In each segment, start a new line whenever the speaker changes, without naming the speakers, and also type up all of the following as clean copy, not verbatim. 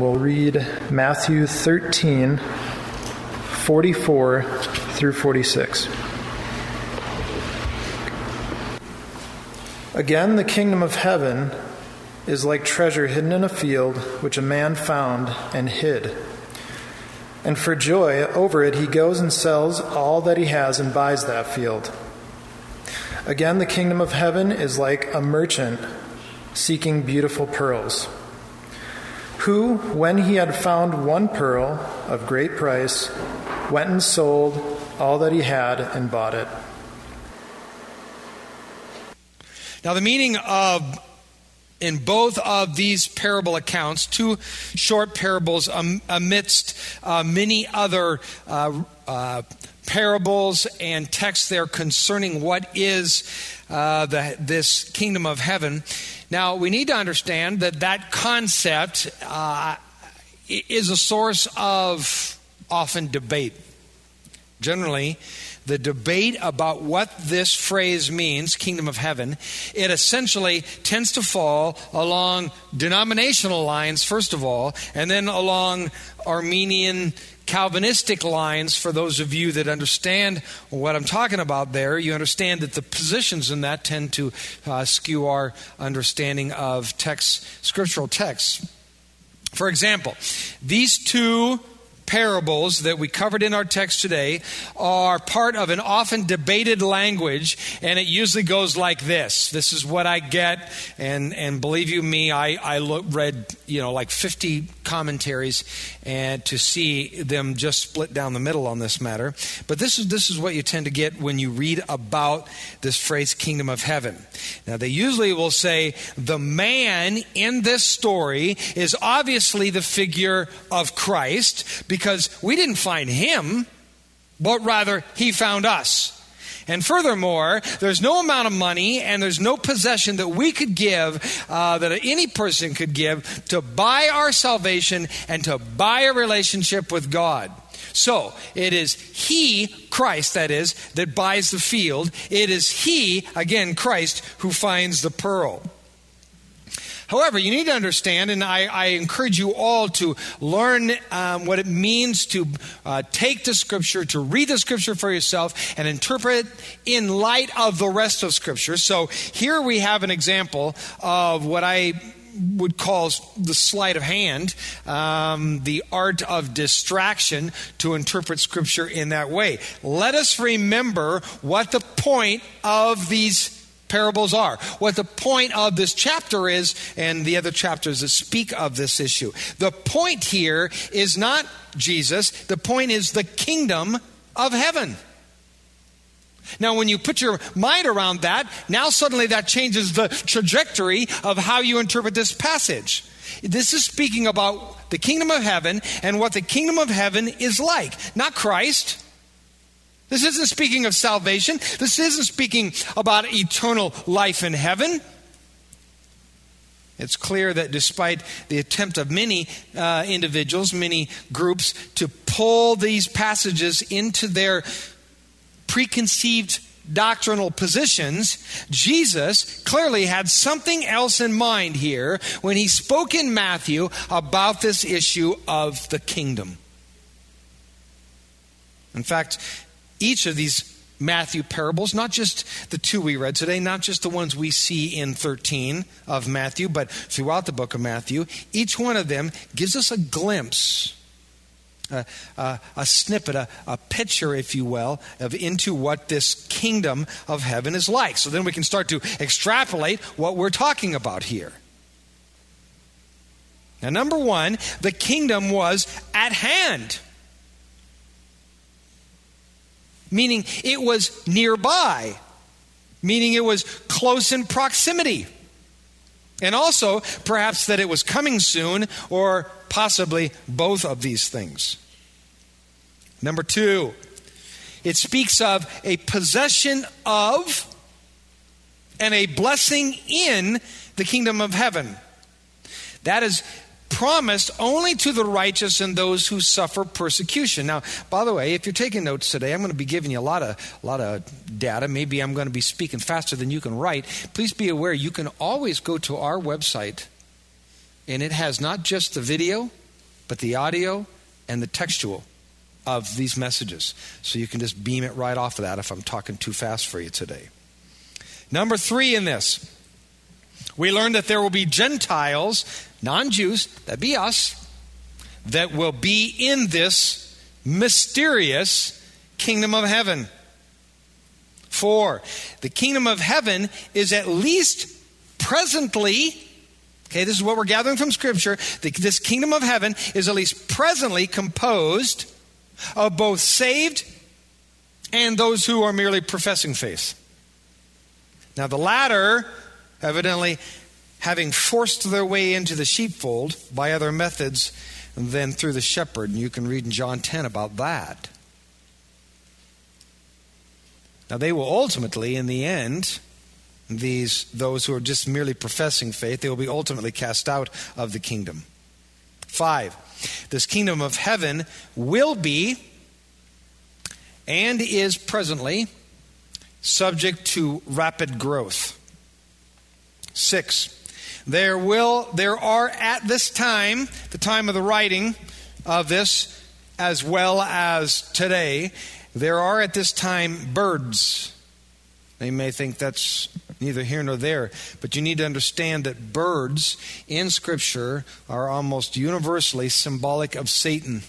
we'll read Matthew 13, 44 through 46. Again, the kingdom of heaven is like treasure hidden in a field, which a man found and hid. And for joy over it, he goes and sells all that he has and buys that field. Again, the kingdom of heaven is like a merchant seeking beautiful pearls, who, when he had found one pearl of great price, went and sold all that he had and bought it.
Now, the meaning of, in both of these parable accounts, two short parables amidst many other parables and texts there concerning what is this kingdom of heaven. Now, we need to understand that concept is a source of often debate. Generally, the debate about what this phrase means, kingdom of heaven, it essentially tends to fall along denominational lines, first of all, and then along Arminian Calvinistic lines. For those of you that understand what I'm talking about there, you understand that the positions in that tend to skew our understanding of scriptural texts. For example, these two parables that we covered in our text today are part of an often debated language, and it usually goes like this. This is what I get, and believe you me, I read like 50 commentaries and to see them just split down the middle on this matter. But this is what you tend to get when you read about this phrase, kingdom of heaven. Now, they usually will say the man in this story is obviously the figure of Christ, because we didn't find him, but rather he found us. And furthermore, there's no amount of money and there's no possession that we could give, that any person could give, to buy our salvation and to buy a relationship with God. So, it is he, Christ that is, that buys the field. It is he, again, Christ, who finds the pearl. However, you need to understand, and I encourage you all to learn what it means to take the Scripture, to read the Scripture for yourself, and interpret it in light of the rest of Scripture. So here we have an example of what I would call the sleight of hand, the art of distraction to interpret Scripture in that way. Let us remember what the point of these parables are, what the point of this chapter is, and the other chapters that speak of this issue. The point here is not Jesus. The point is the kingdom of heaven. Now, when you put your mind around that, now suddenly that changes the trajectory of how you interpret this passage. This is speaking about the kingdom of heaven and what the kingdom of heaven is like, not Christ. This isn't speaking of salvation. This isn't speaking about eternal life in heaven. It's clear that despite the attempt of many individuals, many groups, to pull these passages into their preconceived doctrinal positions, Jesus clearly had something else in mind here when he spoke in Matthew about this issue of the kingdom. In fact, each of these Matthew parables, not just the two we read today, not just the ones we see in 13 of Matthew, but throughout the book of Matthew, each one of them gives us a glimpse, a snippet, a picture, if you will, into what this kingdom of heaven is like. So then we can start to extrapolate what we're talking about here. Now, number one, the kingdom was at hand. Meaning it was nearby. Meaning it was close in proximity. And also, perhaps that it was coming soon, or possibly both of these things. Number two, it speaks of a possession of and a blessing in the kingdom of heaven. That is promised only to the righteous and those who suffer persecution. Now, by the way, if you're taking notes today, I'm going to be giving you a lot of data. Maybe I'm going to be speaking faster than you can write. Please be aware you can always go to our website, and it has not just the video, but the audio and the textual of these messages. So you can just beam it right off of that if I'm talking too fast for you today. Number 3 in this, we learned that there will be Gentiles, non-Jews, that'd be us, that will be in this mysterious kingdom of heaven. 4, the kingdom of heaven is at least presently, okay, this is what we're gathering from Scripture, this kingdom of heaven is at least presently composed of both saved and those who are merely professing faith. Now the latter, evidently, having forced their way into the sheepfold by other methods than through the shepherd. And you can read in John 10 about that. Now they will ultimately, in the end, those who are just merely professing faith, they will be ultimately cast out of the kingdom. 5, this kingdom of heaven will be and is presently subject to rapid growth. 6, there are at this time, the time of the writing of this, as well as today, there are at this time birds. They may think that's neither here nor there, but you need to understand that birds in Scripture are almost universally symbolic of Satan.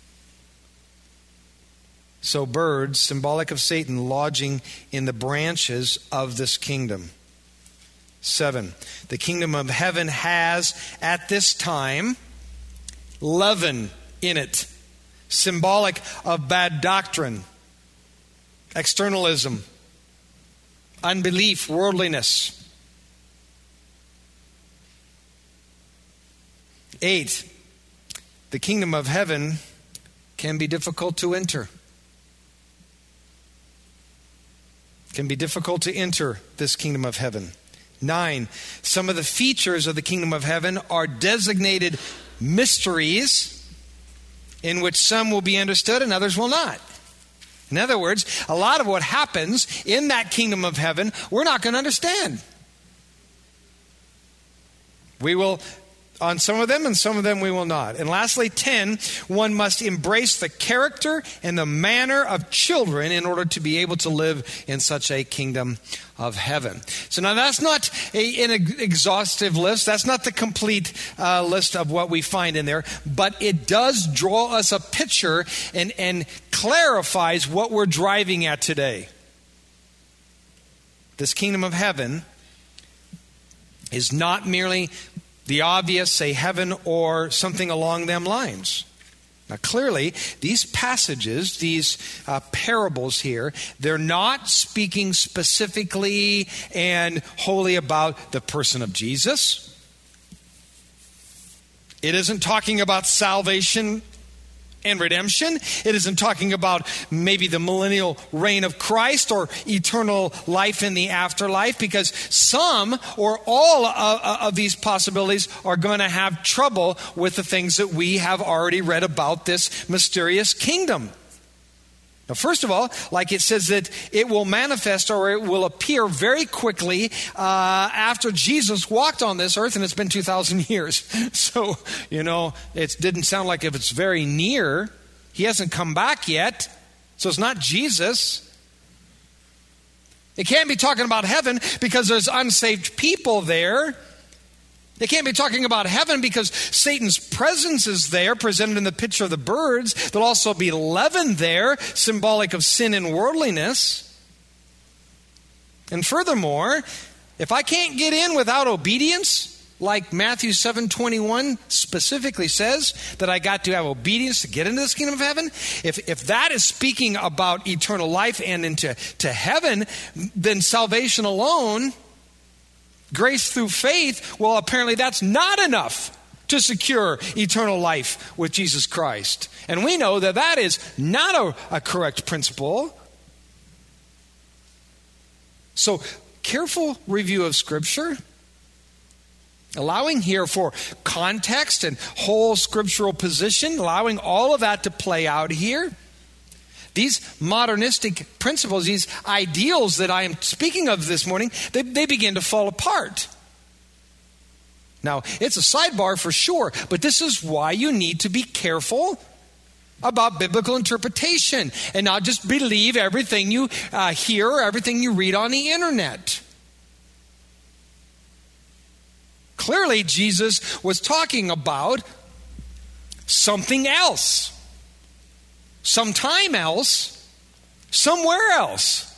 So birds, symbolic of Satan, lodging in the branches of this kingdom. 7, the kingdom of heaven has at this time leaven in it, symbolic of bad doctrine, externalism, unbelief, worldliness. 8, the kingdom of heaven can be difficult to enter. Can be difficult to enter this kingdom of heaven. 9, some of the features of the kingdom of heaven are designated mysteries in which some will be understood and others will not. In other words, a lot of what happens in that kingdom of heaven, we're not going to understand. We will on some of them, and some of them we will not. And lastly, 10, one must embrace the character and the manner of children in order to be able to live in such a kingdom of heaven. So now that's not an exhaustive list. That's not the complete list of what we find in there. But it does draw us a picture and clarifies what we're driving at today. This kingdom of heaven is not merely the obvious, say heaven or something along them lines. Now clearly, these passages, these parables here, they're not speaking specifically and wholly about the person of Jesus. It isn't talking about salvation and redemption. It isn't talking about maybe the millennial reign of Christ or eternal life in the afterlife, because some or all of these possibilities are going to have trouble with the things that we have already read about this mysterious kingdom. Now, first of all, like it says that it will manifest or it will appear very quickly after Jesus walked on this earth, and it's been 2,000 years. So, it didn't sound like if it's very near. He hasn't come back yet, so it's not Jesus. It can't be talking about heaven because there's unsaved people there. They can't be talking about heaven because Satan's presence is there, presented in the picture of the birds. There'll also be leaven there, symbolic of sin and worldliness. And furthermore, if I can't get in without obedience, like Matthew 7:21 specifically says, that I got to have obedience to get into this kingdom of heaven, if that is speaking about eternal life and into heaven, then salvation alone, grace through faith, well, apparently that's not enough to secure eternal life with Jesus Christ. And we know that that is not a correct principle. So, careful review of Scripture, allowing here for context and whole scriptural position, allowing all of that to play out here. These modernistic principles, these ideals that I am speaking of this morning, they begin to fall apart. Now, it's a sidebar for sure, but this is why you need to be careful about biblical interpretation and not just believe everything you hear or everything you read on the internet. Clearly, Jesus was talking about something else, sometime else, somewhere else.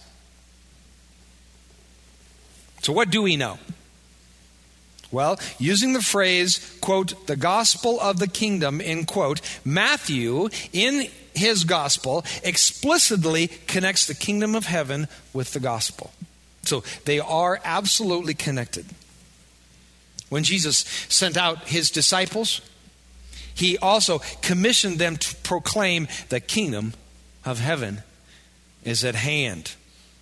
So what do we know? Well, using the phrase, quote, the gospel of the kingdom, end quote, Matthew, in his gospel, explicitly connects the kingdom of heaven with the gospel. So they are absolutely connected. When Jesus sent out his disciples, he also commissioned them to proclaim the kingdom of heaven is at hand.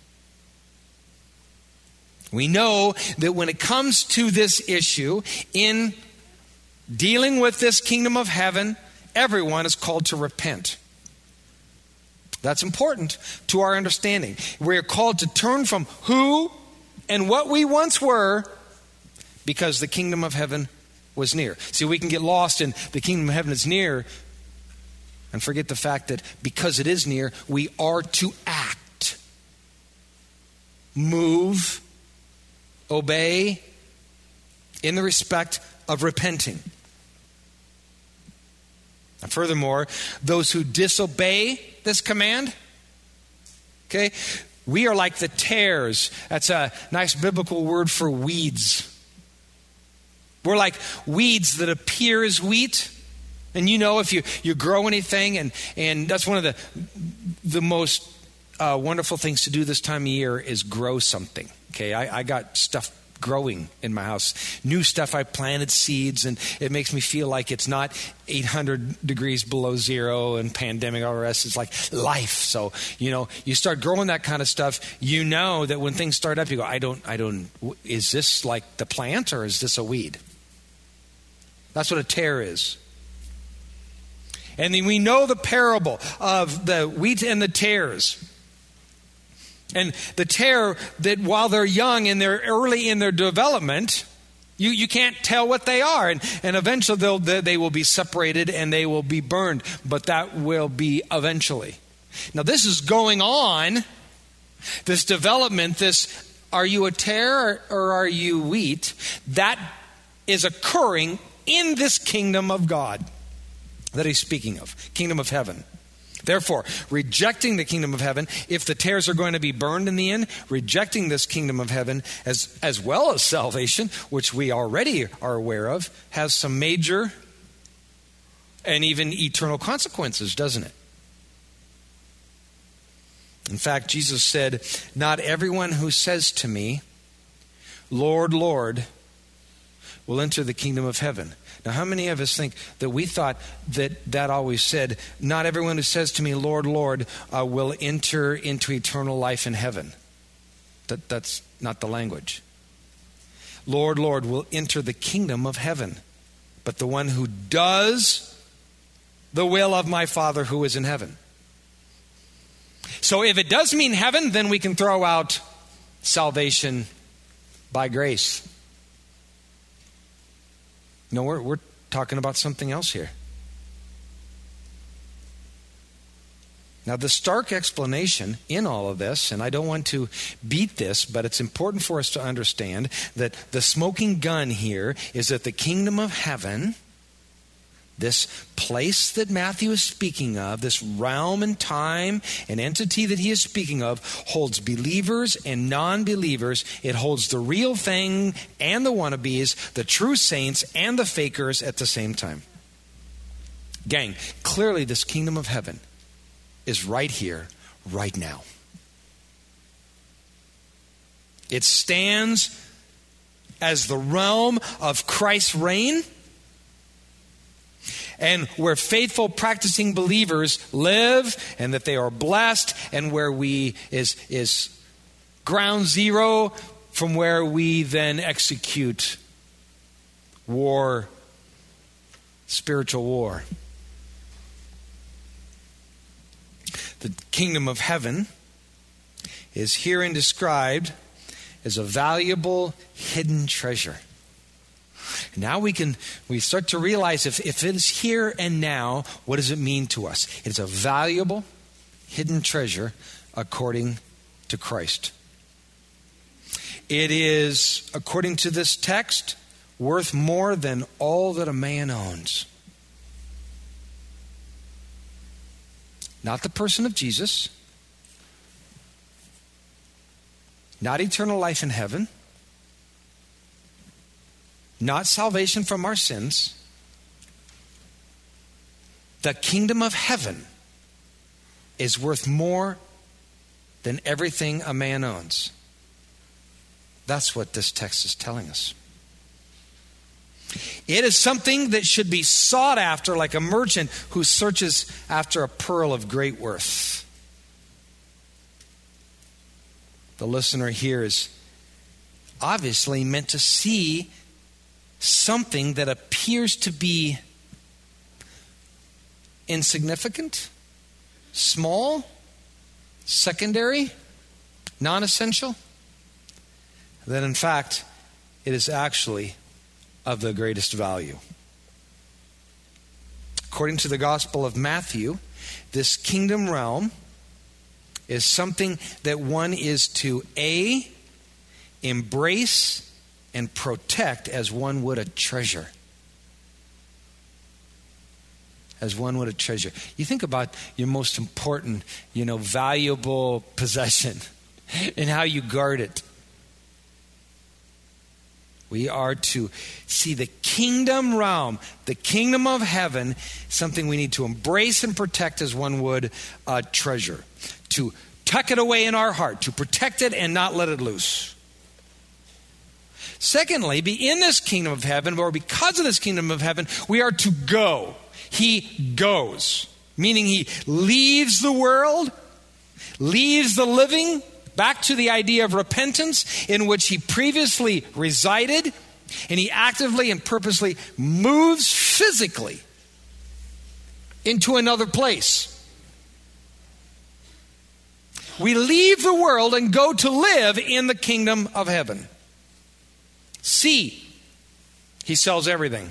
We know that when it comes to this issue, in dealing with this kingdom of heaven, everyone is called to repent. That's important to our understanding. We are called to turn from who and what we once were because the kingdom of heaven was near. See, we can get lost in the kingdom of heaven is near and forget the fact that because it is near, we are to act, move, obey in the respect of repenting. And furthermore, those who disobey this command, okay, we are like the tares. That's a nice biblical word for weeds. We're like weeds that appear as wheat. And you know, if you grow anything, and that's one of the most wonderful things to do this time of year is grow something. Okay, I got stuff growing in my house. New stuff, I planted seeds, and it makes me feel like it's not 800 degrees below zero and pandemic, all the rest. It's like life. So, you know, you start growing that kind of stuff, you know that when things start up, you go, I don't, is this like the plant or is this a weed? That's what a tare is. And then we know the parable of the wheat and the tares. And the tare, that while they're young and they're early in their development, you can't tell what they are. And eventually they will be separated and they will be burned. But that will be eventually. Now this is going on, this development, this are you a tare or are you wheat? That is occurring in this kingdom of God that he's speaking of, kingdom of heaven. Therefore, rejecting the kingdom of heaven, if the tares are going to be burned in the end, rejecting this kingdom of heaven as well as salvation, which we already are aware of, has some major and even eternal consequences, doesn't it? In fact, Jesus said, not everyone who says to me, Lord, Lord, will enter the kingdom of heaven. Now, how many of us think that we thought that always said, not everyone who says to me, Lord, Lord, will enter into eternal life in heaven? That's not the language. Lord, Lord, will enter the kingdom of heaven. But the one who does the will of my Father who is in heaven. So if it does mean heaven, then we can throw out salvation by grace. No, we're talking about something else here. Now, the stark explanation in all of this, and I don't want to beat this, but it's important for us to understand that the smoking gun here is that the kingdom of heaven, this place that Matthew is speaking of, this realm and time and entity that he is speaking of, holds believers and non-believers. It holds the real thing and the wannabes, the true saints and the fakers at the same time. Gang, clearly this kingdom of heaven is right here, right now. It stands as the realm of Christ's reign, and where faithful practicing believers live, and that they are blessed, and where we is ground zero from where we then execute war, spiritual war. The kingdom of heaven is herein described as a valuable hidden treasure. Now we start to realize if it is here and now, what does it mean to us? It's a valuable, hidden treasure according to Christ. It is, according to this text, worth more than all that a man owns. Not the person of Jesus, not eternal life in heaven, not salvation from our sins. The kingdom of heaven is worth more than everything a man owns. That's what this text is telling us. It is something that should be sought after like a merchant who searches after a pearl of great worth. The listener here is obviously meant to see something that appears to be insignificant, small, secondary, non-essential, that in fact it is actually of the greatest value. According to the Gospel of Matthew, this kingdom realm is something that one is to embrace and protect as one would a treasure. As one would a treasure. You think about your most important, valuable possession and how you guard it. We are to see the kingdom realm, the kingdom of heaven, something we need to embrace and protect as one would a treasure. To tuck it away in our heart, to protect it and not let it loose. Secondly, be in this kingdom of heaven, or because of this kingdom of heaven, we are to go. He goes, meaning he leaves the world, leaves the living, back to the idea of repentance in which he previously resided, and he actively and purposely moves physically into another place. We leave the world and go to live in the kingdom of heaven. See, he sells everything.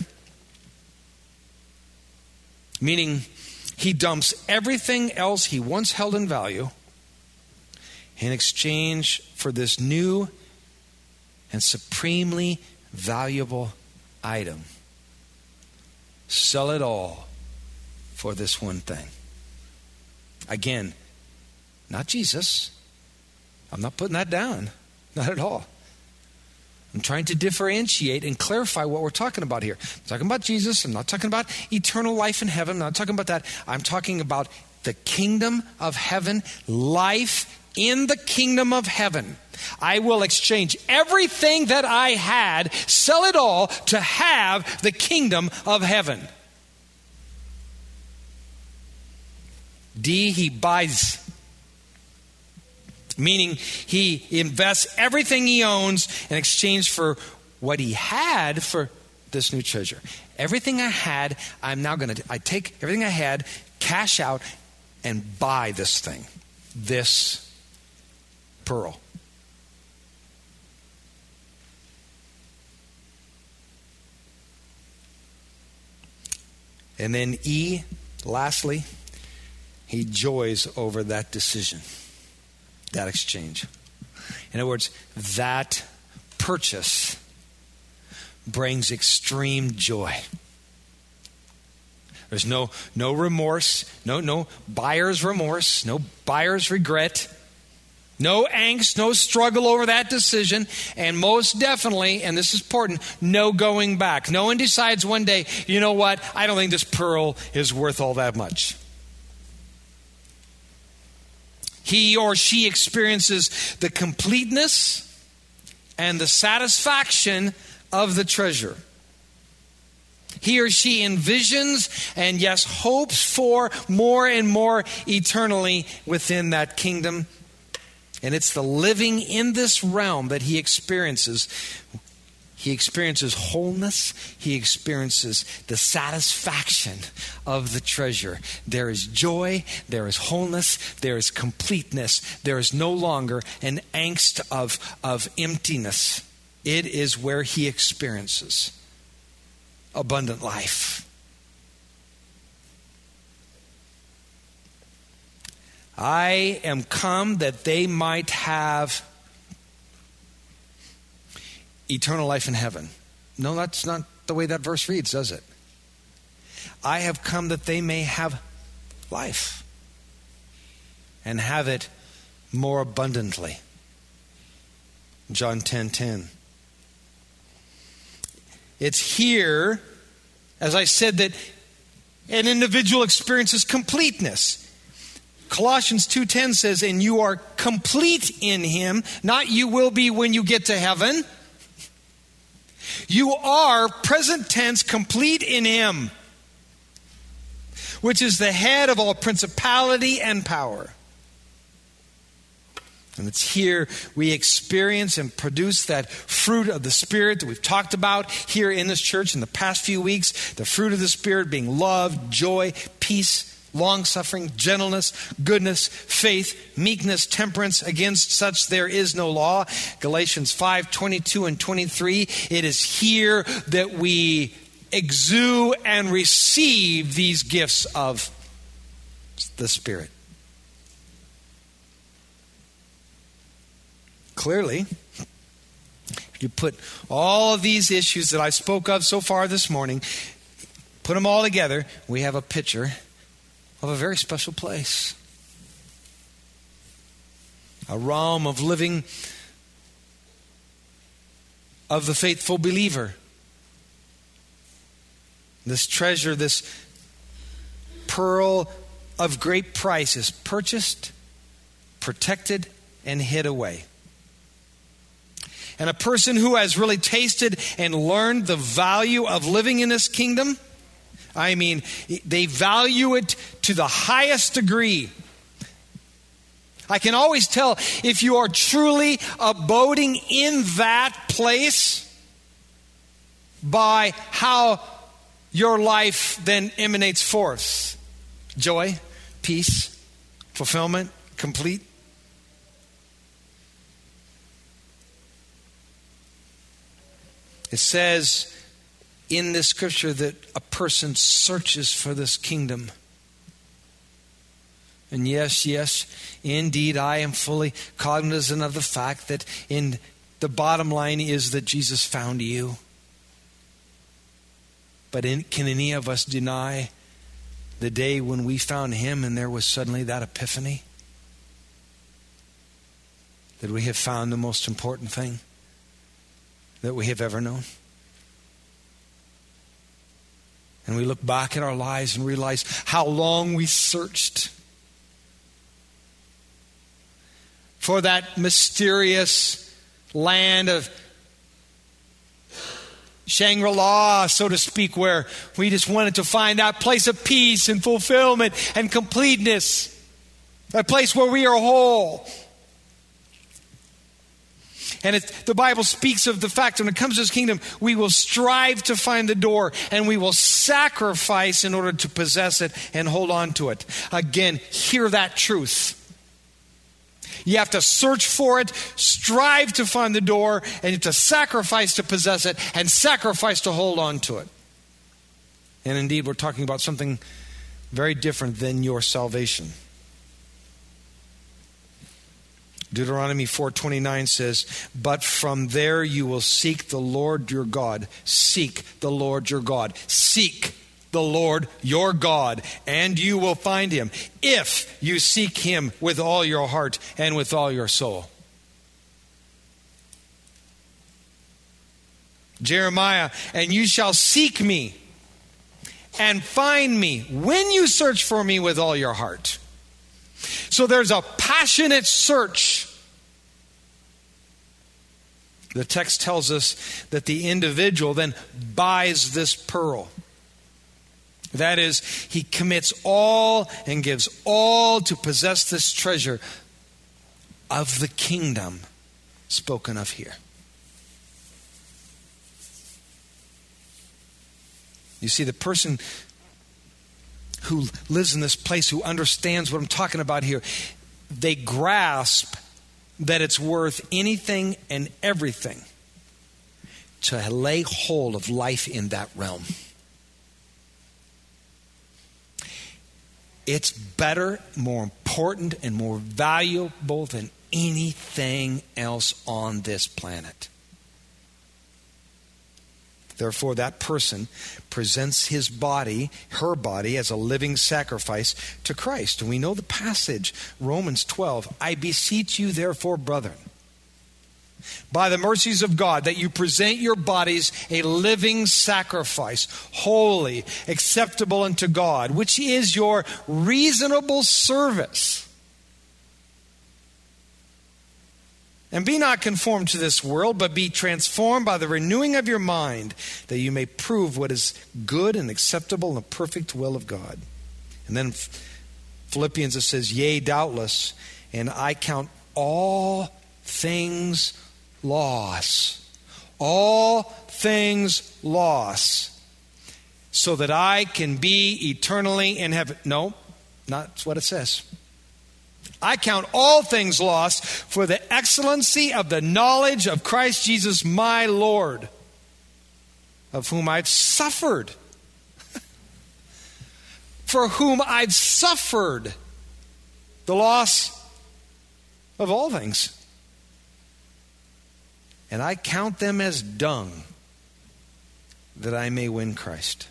Meaning he dumps everything else he once held in value in exchange for this new and supremely valuable item. Sell it all for this one thing. Again, not Jesus. I'm not putting that down. Not at all. I'm trying to differentiate and clarify what we're talking about here. I'm talking about Jesus. I'm not talking about eternal life in heaven. I'm not talking about that. I'm talking about the kingdom of heaven, life in the kingdom of heaven. I will exchange everything that I had, sell it all to have the kingdom of heaven. He buys. Meaning he invests everything he owns in exchange for what he had for this new treasure. Everything I had, I take everything I had, cash out, and buy this thing. This pearl. And then lastly, he joys over that decision, that exchange. In other words, that purchase brings extreme joy. There's no remorse, no buyer's remorse, no buyer's regret, no angst, no struggle over that decision, and most definitely, and this is important, no going back. No one decides one day, you know what, I don't think this pearl is worth all that much. He or she experiences the completeness and the satisfaction of the treasure. He or she envisions and, yes, hopes for more and more eternally within that kingdom. And it's the living in this realm that he experiences. He experiences wholeness. He experiences the satisfaction of the treasure. There is joy. There is wholeness. There is completeness. There is no longer an angst of emptiness. It is where he experiences abundant life. I am come that they might have eternal life in heaven. No, that's not the way that verse reads, does it? I have come that they may have life and have it more abundantly. John 10:10. It's here, as I said, that an individual experiences completeness. Colossians 2:10 says, and you are complete in him, not you will be when you get to heaven. You are, present tense, complete in him, which is the head of all principality and power. And it's here we experience and produce that fruit of the Spirit that we've talked about here in this church in the past few weeks. The fruit of the Spirit being love, joy, peace, long-suffering, gentleness, goodness, faith, meekness, temperance. Against such there is no law. Galatians 5:22 and 23. It is here that we exude and receive these gifts of the Spirit. Clearly, if you put all of these issues that I spoke of so far this morning, put them all together, we have a picture of a very special place. A realm of living of the faithful believer. This treasure, this pearl of great price is purchased, protected, and hid away. And a person who has really tasted and learned the value of living in this kingdom, I mean, they value it to the highest degree. I can always tell if you are truly abiding in that place by how your life then emanates forth. Joy, peace, fulfillment, complete. It says in this scripture that a person searches for this kingdom. And yes, indeed, I am fully cognizant of the fact that in the bottom line is that Jesus found you. But can any of us deny the day when we found him and there was suddenly that epiphany? That we have found the most important thing that we have ever known. And we look back at our lives and realize how long we searched for that mysterious land of Shangri-La, so to speak, where we just wanted to find that place of peace and fulfillment and completeness. A place where we are whole. And the Bible speaks of the fact that when it comes to this kingdom, we will strive to find the door and we will sacrifice in order to possess it and hold on to it. Again, hear that truth. You have to search for it, strive to find the door, and you have to sacrifice to possess it and sacrifice to hold on to it. And indeed, we're talking about something very different than your salvation. Deuteronomy 4:29 says, but from there you will seek the Lord your God. Seek the Lord your God. Seek the Lord your God, and you will find him if you seek him with all your heart and with all your soul. Jeremiah, and you shall seek me and find me when you search for me with all your heart. So there's a passionate search. The text tells us that the individual then buys this pearl. That is, he commits all and gives all to possess this treasure of the kingdom spoken of here. You see, the person who lives in this place, who understands what I'm talking about here, they grasp that it's worth anything and everything to lay hold of life in that realm. It's better, more important, and more valuable than anything else on this planet. Therefore, that person presents his body, her body, as a living sacrifice to Christ. And we know the passage, Romans 12. I beseech you, therefore, brethren, by the mercies of God, that you present your bodies a living sacrifice, holy, acceptable unto God, which is your reasonable service. And be not conformed to this world, but be transformed by the renewing of your mind, that you may prove what is good and acceptable and the perfect will of God. And then Philippians, it says, yea, doubtless, and I count all things loss. All things loss, so that I can be eternally in heaven. No, not what it says. I count all things lost for the excellency of the knowledge of Christ Jesus my Lord, of whom I've suffered. For whom I've suffered the loss of all things. And I count them as dung, that I may win Christ.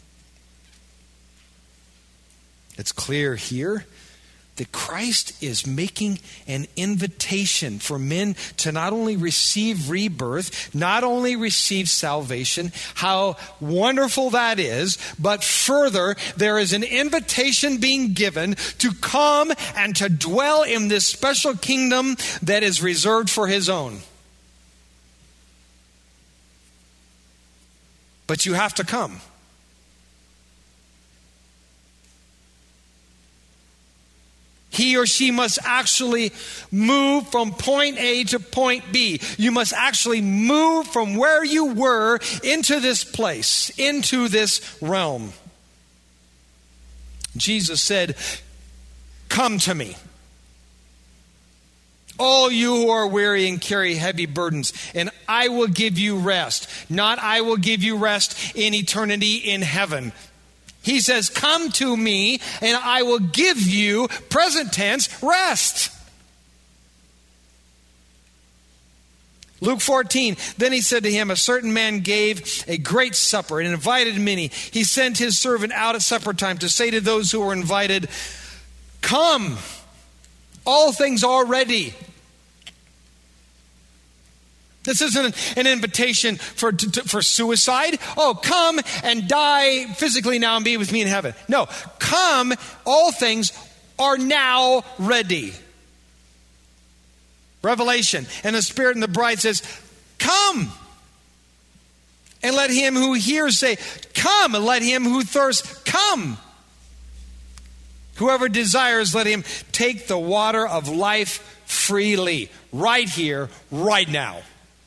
It's clear here that Christ is making an invitation for men to not only receive rebirth, not only receive salvation, how wonderful that is, but further, there is an invitation being given to come and to dwell in this special kingdom that is reserved for his own. But you have to come. He or she must actually move from point A to point B. You must actually move from where you were into this place, into this realm. Jesus said, "Come to me, all you who are weary and carry heavy burdens, and I will give you rest." Not I will give you rest in eternity in heaven. He says, come to me and I will give you, present tense, rest. Luke 14, then he said to him, a certain man gave a great supper and invited many. He sent his servant out at supper time to say to those who were invited, come, all things are ready. This isn't an invitation for suicide. Oh, come and die physically now and be with me in heaven. No, come, all things are now ready. Revelation, and the Spirit and the bride says, come. And let him who hears say, come. And let him who thirsts, come. Whoever desires, let him take the water of life freely. Right here, right now.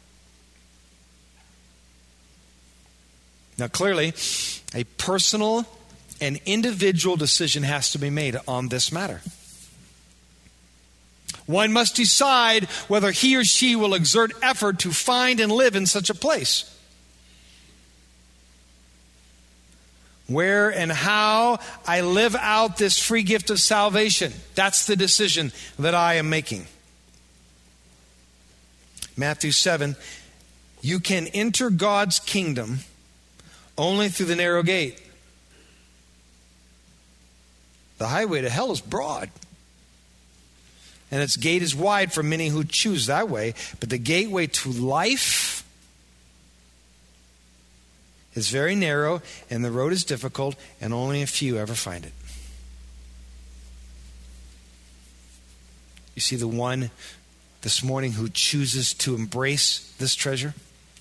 Now, clearly, a personal and individual decision has to be made on this matter. One must decide whether he or she will exert effort to find and live in such a place. Where and how I live out this free gift of salvation, that's the decision that I am making. Matthew 7, you can enter God's kingdom only through the narrow gate. The highway to hell is broad, and its gate is wide for many who choose that way. But the gateway to life is very narrow, and the road is difficult, and only a few ever find it. You see the one this morning who chooses to embrace this treasure,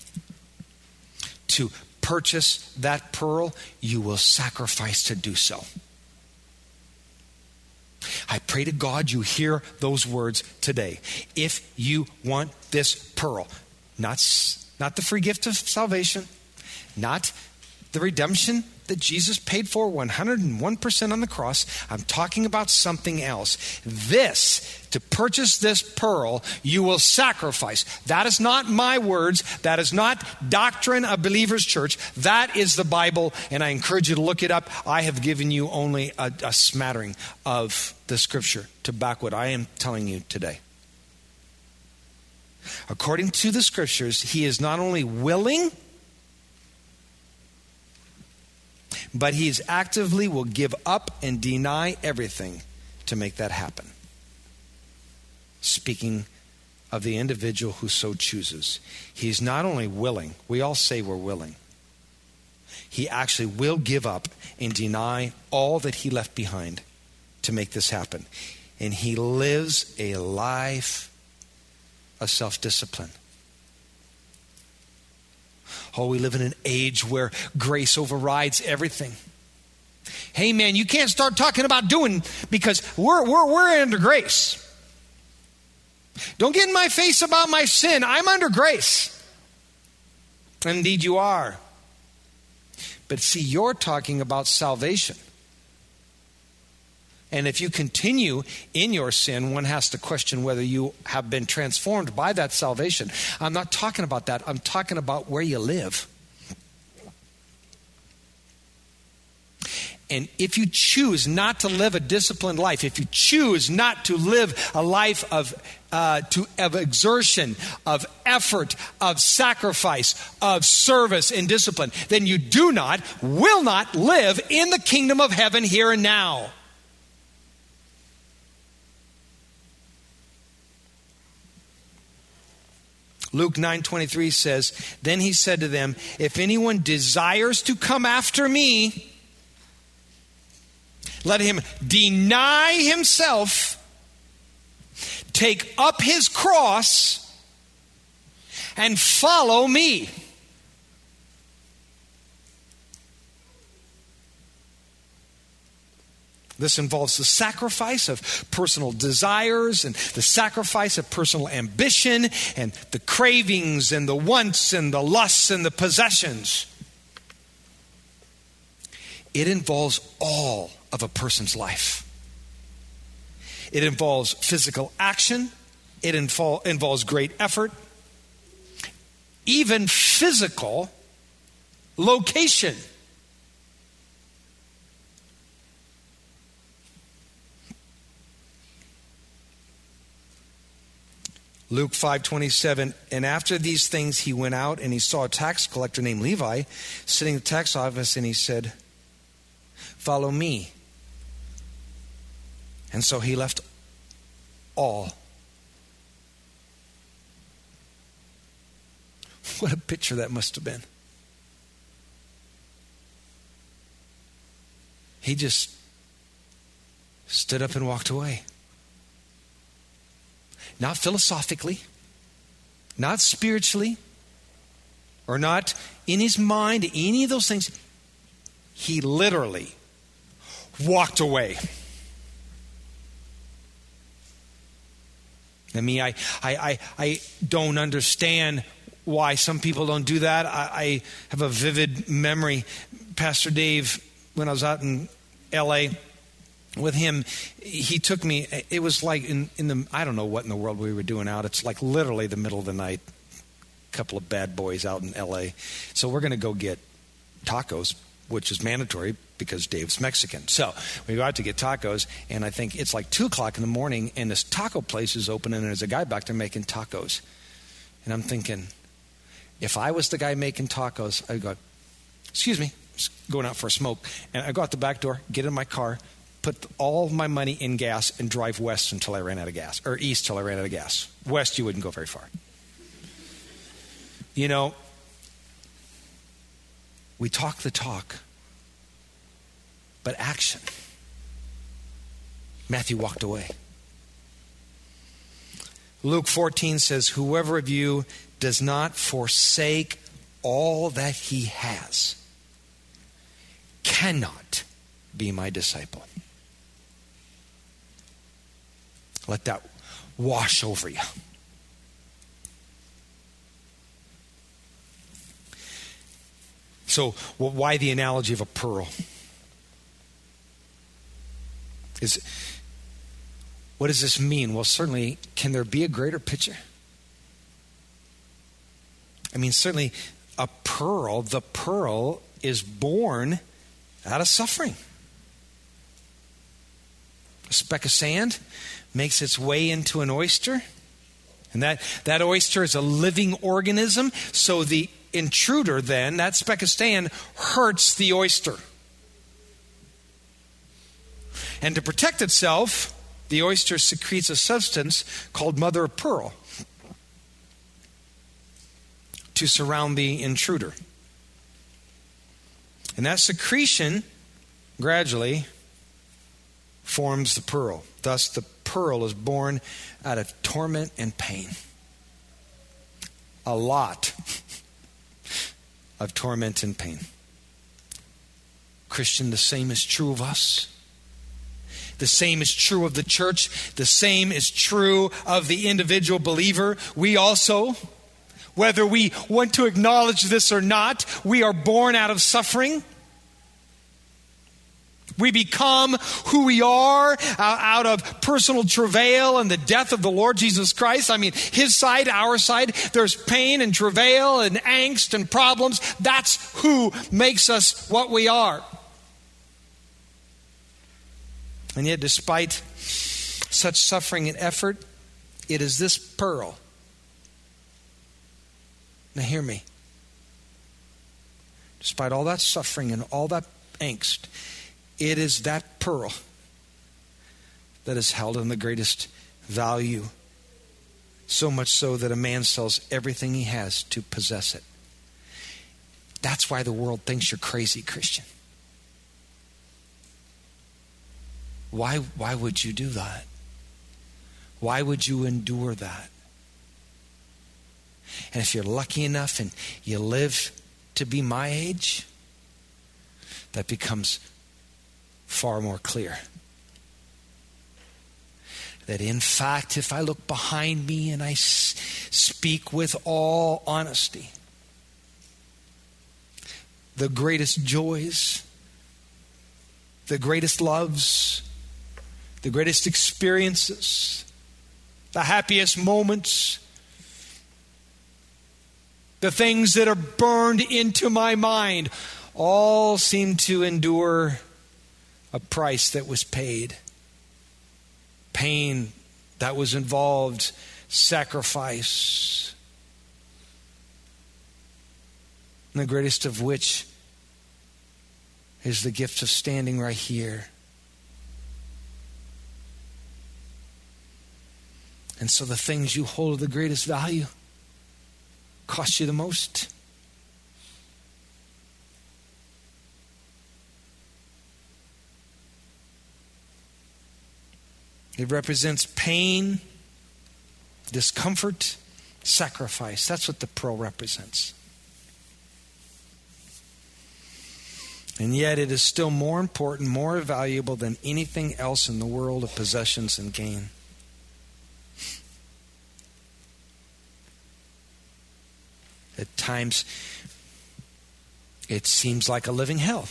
to purchase that pearl, you will sacrifice to do so. I pray to God you hear those words today. If you want this pearl, not the free gift of salvation, not the redemption that Jesus paid for 101% on the cross. I'm talking about something else. To purchase this pearl, you will sacrifice. That is not my words. That is not doctrine of Believers Church. That is the Bible, and I encourage you to look it up. I have given you only a smattering of the Scripture to back what I am telling you today. According to the Scriptures, he is not only willing, but he is actively will give up and deny everything to make that happen. Speaking of the individual who so chooses, he is not only willing, we all say we're willing. He actually will give up and deny all that he left behind to make this happen. And he lives a life of self-discipline. Oh, we live in an age where grace overrides everything. Hey man, you can't start talking about doing because we're under grace. Don't get in my face about my sin. I'm under grace. Indeed you are. But see, you're talking about salvation. And if you continue in your sin, one has to question whether you have been transformed by that salvation. I'm not talking about that. I'm talking about where you live. And if you choose not to live a disciplined life, if you choose not to live a life of exertion, of effort, of sacrifice, of service and discipline, then you will not live in the kingdom of heaven here and now. Luke 9:23 says, then he said to them, if anyone desires to come after me, let him deny himself, take up his cross, and follow me. This involves the sacrifice of personal desires and the sacrifice of personal ambition and the cravings and the wants and the lusts and the possessions. It involves all of a person's life. It involves physical action. It involves great effort. Even physical location. Luke 5:27, and after these things he went out and he saw a tax collector named Levi sitting in the tax office, and he said, follow me. And so he left all. What a picture that must have been. He just stood up and walked away. Not philosophically, not spiritually, or not in his mind, any of those things. He literally walked away. I mean, I don't understand why some people don't do that. I have a vivid memory. Pastor Dave, when I was out in L.A., with him, he took me, it was like in the, I don't know what in the world we were doing out. It's like literally the middle of the night. A couple of bad boys out in L.A. So we're going to go get tacos, which is mandatory because Dave's Mexican. So we go out to get tacos, and I think it's like 2 o'clock in the morning, and this taco place is open, and there's a guy back there making tacos. And I'm thinking, if I was the guy making tacos, I'd go, excuse me, just going out for a smoke. And I go out the back door, get in my car, put all my money in gas and drive west until I ran out of gas, or east till I ran out of gas. West, you wouldn't go very far. You know, we talk the talk, but action. Matthew walked away. Luke 14 says, whoever of you does not forsake all that he has cannot be my disciple. Let that wash over you. So why the analogy of a pearl? What does this mean? Well, certainly, can there be a greater picture? I mean, certainly the pearl is born out of suffering. A speck of sand makes its way into an oyster, and that oyster is a living organism, so the intruder then, that speck of sand, hurts the oyster. And to protect itself, the oyster secretes a substance called mother of pearl to surround the intruder. And that secretion gradually forms the pearl. Thus, the pearl is born out of torment and pain. A lot of torment and pain. Christian, the same is true of us. The same is true of the church. The same is true of the individual believer. We also, whether we want to acknowledge this or not, we are born out of suffering. We become who we are out of personal travail and the death of the Lord Jesus Christ. I mean, His side, our side, there's pain and travail and angst and problems. That's who makes us what we are. And yet, despite such suffering and effort, it is this pearl. Now hear me. Despite all that suffering and all that angst, it is that pearl that is held in the greatest value. So much so that a man sells everything he has to possess it. That's why the world thinks you're crazy, Christian. Why would you do that? Why would you endure that? And if you're lucky enough and you live to be my age, that becomes far more clear. That in fact, if I look behind me and I speak with all honesty, the greatest joys, the greatest loves, the greatest experiences, the happiest moments, the things that are burned into my mind, all seem to endure a price that was paid. Pain that was involved, sacrifice. And the greatest of which is the gift of standing right here. And so the things you hold of the greatest value cost you the most. It represents pain, discomfort, sacrifice. That's what the pearl represents. And yet it is still more important, more valuable than anything else in the world of possessions and gain. At times, it seems like a living hell.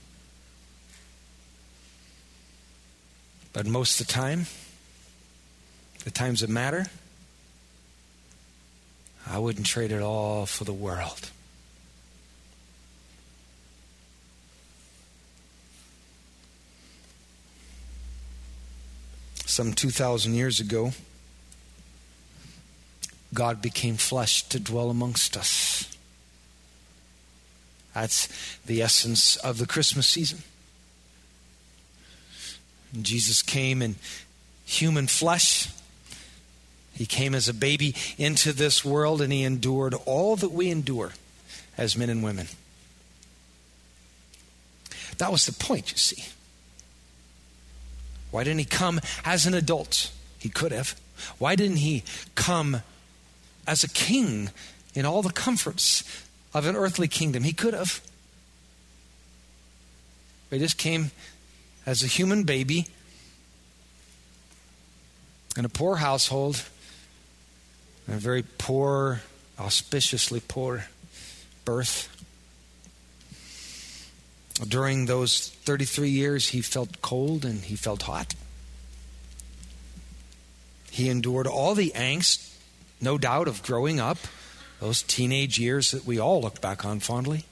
But most of the time, the times that matter, I wouldn't trade it all for the world. Some 2,000 years ago, God became flesh to dwell amongst us. That's the essence of the Christmas season. And Jesus came in human flesh. He came as a baby into this world, and He endured all that we endure as men and women. That was the point, you see. Why didn't He come as an adult? He could have. Why didn't He come as a king in all the comforts of an earthly kingdom? He could have. He just came as a human baby in a poor household, in a very poor, auspiciously poor birth. During those 33 years, he felt cold and he felt hot. He endured all the angst, no doubt, of growing up, those teenage years that we all look back on fondly.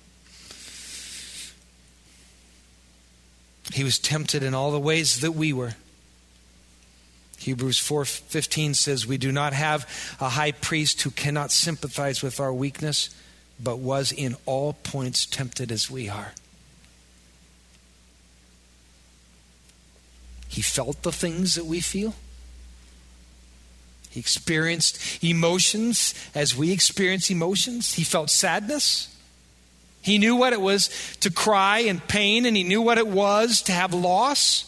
He was tempted in all the ways that we were. Hebrews 4:15 says, "We do not have a high priest who cannot sympathize with our weakness, but was in all points tempted as we are." He felt the things that we feel. He experienced emotions as we experience emotions. He felt sadness. He knew what it was to cry in pain, and he knew what it was to have loss.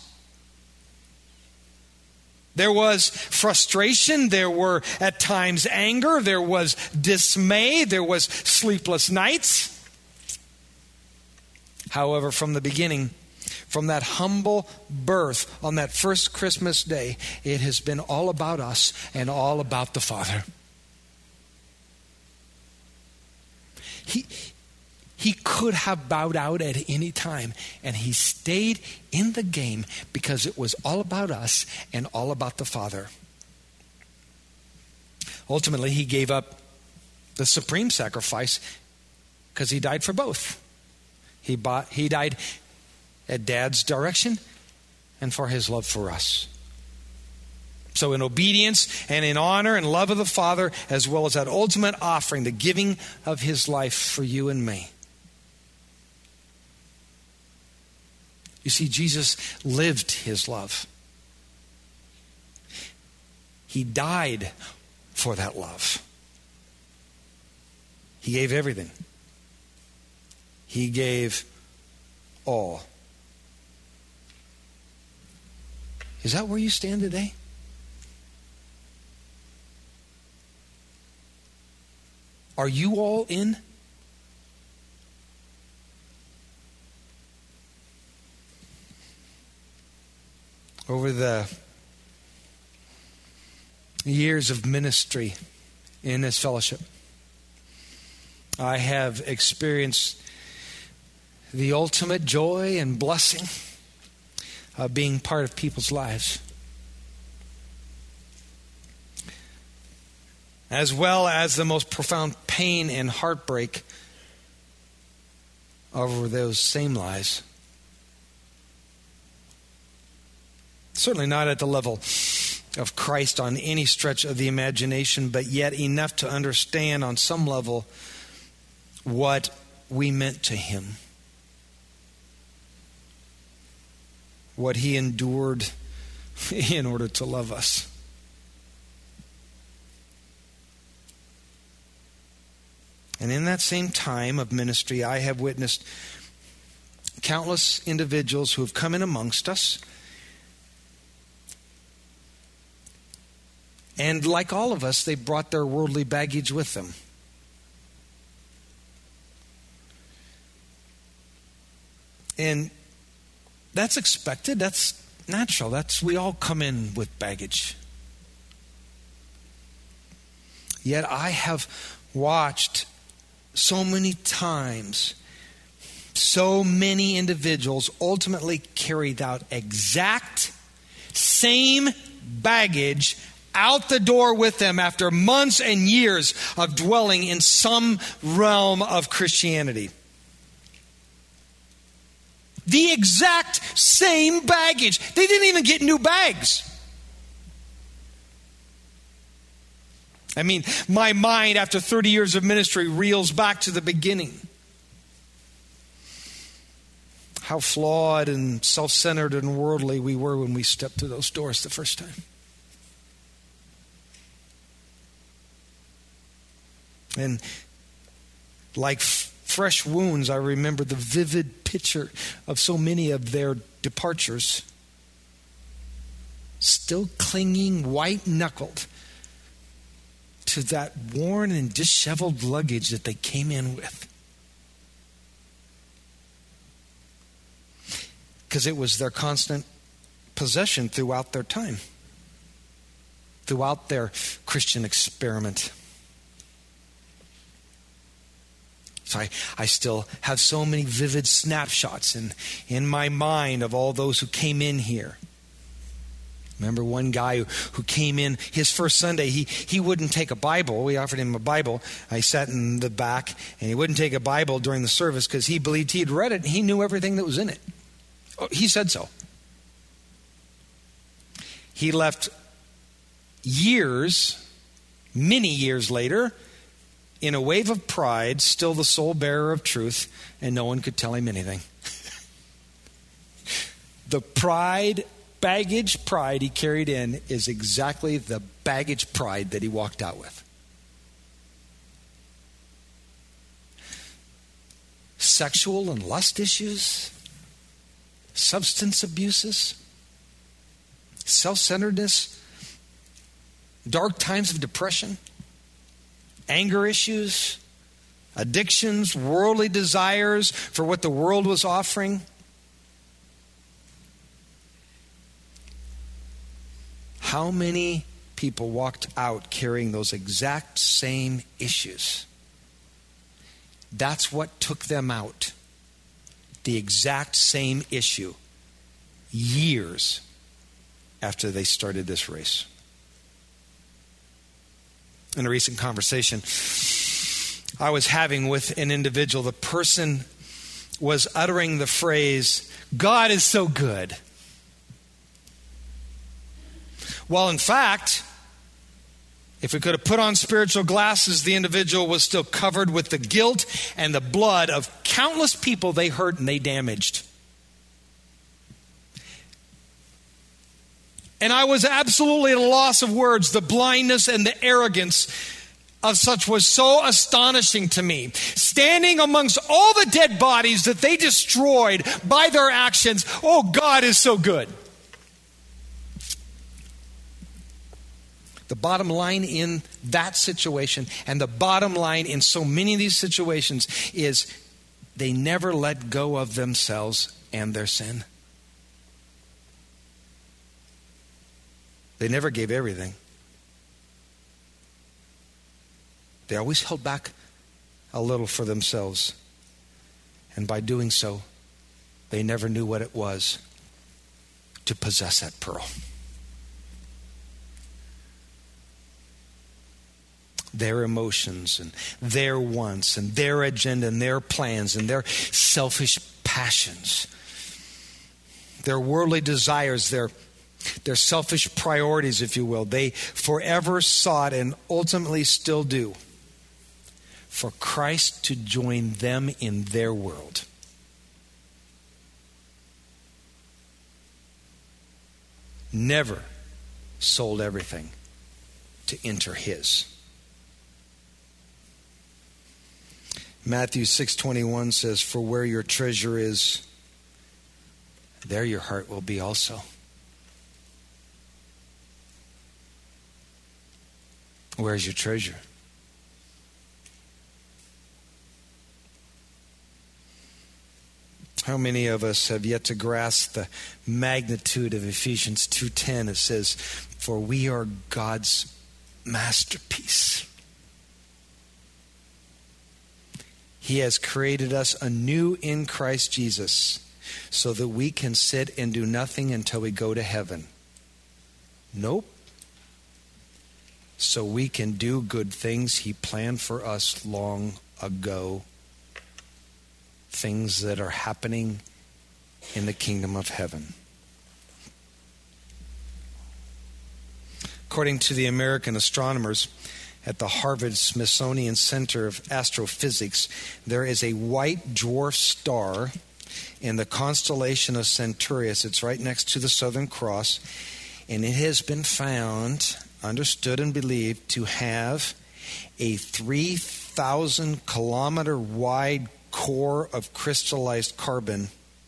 There was frustration. There were at times anger. There was dismay. There was sleepless nights. However, from the beginning, from that humble birth on that first Christmas day, it has been all about us and all about the Father. He could have bowed out at any time, and he stayed in the game because it was all about us and all about the Father. Ultimately, he gave up the supreme sacrifice because he died for both. He died at Dad's direction and for his love for us. So in obedience and in honor and love of the Father, as well as that ultimate offering, the giving of his life for you and me. You see, Jesus lived his love. He died for that love. He gave everything. He gave all. Is that where you stand today? Are you all in? Over the years of ministry in this fellowship, I have experienced the ultimate joy and blessing of being part of people's lives, as well as the most profound pain and heartbreak over those same lives. Certainly not at the level of Christ on any stretch of the imagination, but yet enough to understand on some level what we meant to him. What he endured in order to love us. And in that same time of ministry, I have witnessed countless individuals who have come in amongst us. And like all of us, they brought their worldly baggage with them. And that's expected. That's natural. We all come in with baggage. Yet I have watched so many times, so many individuals ultimately carry that exact same baggage out the door with them after months and years of dwelling in some realm of Christianity. The exact same baggage. They didn't even get new bags. I mean, my mind after 30 years of ministry reels back to the beginning. How flawed and self-centered and worldly we were when we stepped through those doors the first time. And like fresh wounds, I remember the vivid picture of so many of their departures. Still clinging white-knuckled to that worn and disheveled luggage that they came in with. Because it was their constant possession throughout their time, throughout their Christian experiment. So I still have so many vivid snapshots in my mind of all those who came in here. Remember one guy who came in his first Sunday, he wouldn't take a Bible. We offered him a Bible. I sat in the back, and he wouldn't take a Bible during the service because he believed he had read it and he knew everything that was in it. Oh, he said so. He left years, many years later, in a wave of pride, still the sole bearer of truth, and no one could tell him anything. The baggage pride he carried in is exactly the baggage pride that he walked out with. Sexual and lust issues, substance abuses, self-centeredness, dark times of depression, anger issues, addictions, worldly desires for what the world was offering. How many people walked out carrying those exact same issues? That's what took them out. The exact same issue. Years after they started this race. In a recent conversation I was having with an individual, the person was uttering the phrase, "God is so good." Well, in fact, if we could have put on spiritual glasses, the individual was still covered with the guilt and the blood of countless people they hurt and they damaged. And I was absolutely at a loss of words. The blindness and the arrogance of such was so astonishing to me. Standing amongst all the dead bodies that they destroyed by their actions, oh, God is so good. The bottom line in that situation, and the bottom line in so many of these situations, is they never let go of themselves and their sin. They never gave everything. They always held back a little for themselves. And by doing so, they never knew what it was to possess that pearl. Their emotions and their wants and their agenda and their plans and their selfish passions, their worldly desires, their selfish priorities, if you will, they forever sought and ultimately still do for Christ to join them in their world. Never sold everything to enter his. Matthew 6:21 says, "For where your treasure is, there your heart will be also." Where's your treasure? How many of us have yet to grasp the magnitude of Ephesians 2:10? It says, "For we are God's masterpiece. He has created us anew in Christ Jesus so that we can sit and do nothing until we go to heaven." Nope. So we can do good things he planned for us long ago. Things that are happening in the kingdom of heaven. According to the American astronomers at the Harvard-Smithsonian Center of Astrophysics, there is a white dwarf star in the constellation of Centaurus. It's right next to the Southern Cross, and it has been found, understood and believed to have a 3,000 kilometer wide core of crystallized carbon,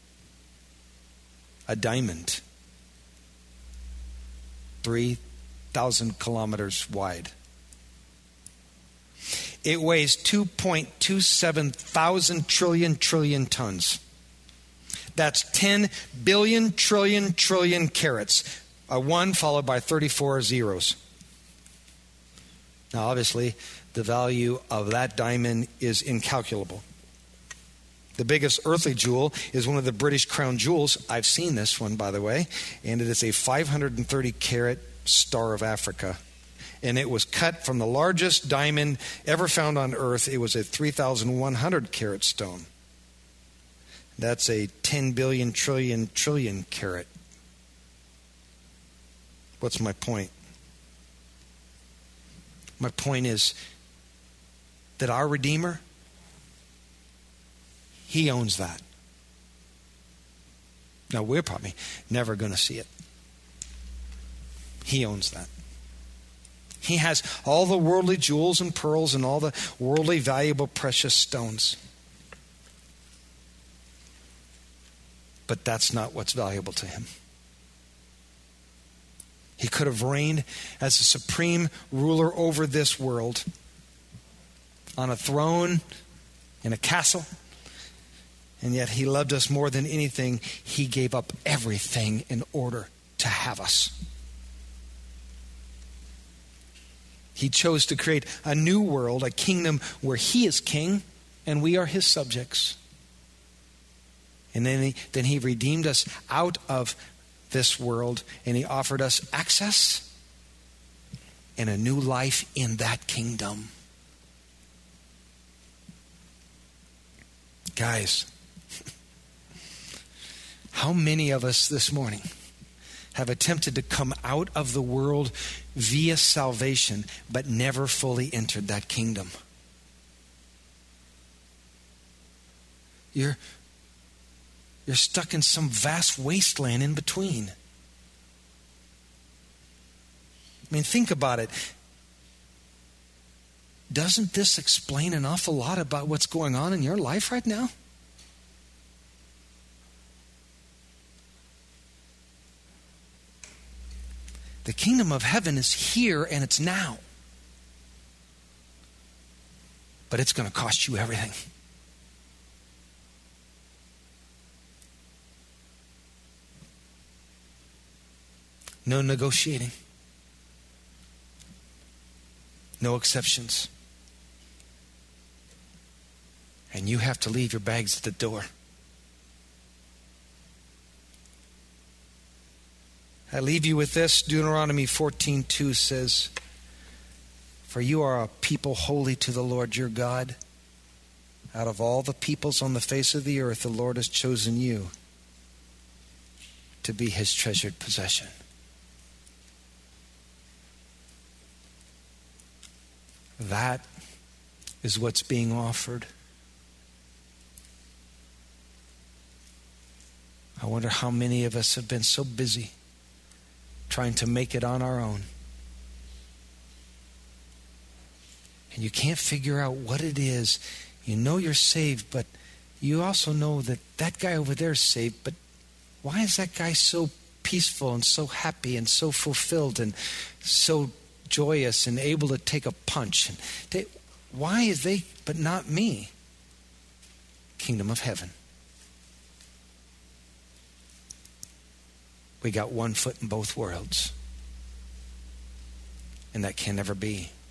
a diamond, 3,000 kilometers wide. It weighs 2.27 thousand trillion tons. That's 10 billion trillion carats. A 1 followed by 34 zeros. Now, obviously, the value of that diamond is incalculable. The biggest earthly jewel is one of the British crown jewels. I've seen this one, by the way, and it is a 530 carat Star of Africa. And it was cut from the largest diamond ever found on earth. It was a 3,100 carat stone. That's a 10 billion trillion carat. What's my point? My point is that our Redeemer, He owns that. Now, we're probably never going to see it. He owns that. He has all the worldly jewels and pearls and all the worldly valuable precious stones. But that's not what's valuable to Him. He could have reigned as a supreme ruler over this world on a throne in a castle. And yet He loved us more than anything. He gave up everything in order to have us. He chose to create a new world, a kingdom where He is king and we are His subjects. And then he redeemed us out of this world, and He offered us access and a new life in that kingdom. Guys, how many of us this morning have attempted to come out of the world via salvation, but never fully entered that kingdom? You're stuck in some vast wasteland in between. I mean, think about it. Doesn't this explain an awful lot about what's going on in your life right now? The kingdom of heaven is here and it's now. But it's going to cost you everything. No negotiating. No exceptions. And you have to leave your bags at the door. I leave you with this. Deuteronomy 14:2 says, "For you are a people holy to the Lord your God. Out of all the peoples on the face of the earth, the Lord has chosen you to be His treasured possession." That is what's being offered. I wonder how many of us have been so busy trying to make it on our own. And you can't figure out what it is. You know you're saved, but you also know that that guy over there is saved. But why is that guy so peaceful and so happy and so fulfilled and so joyous and able to take a punch? And why is they, but not me? Kingdom of heaven. We got one foot in both worlds. And that can never be.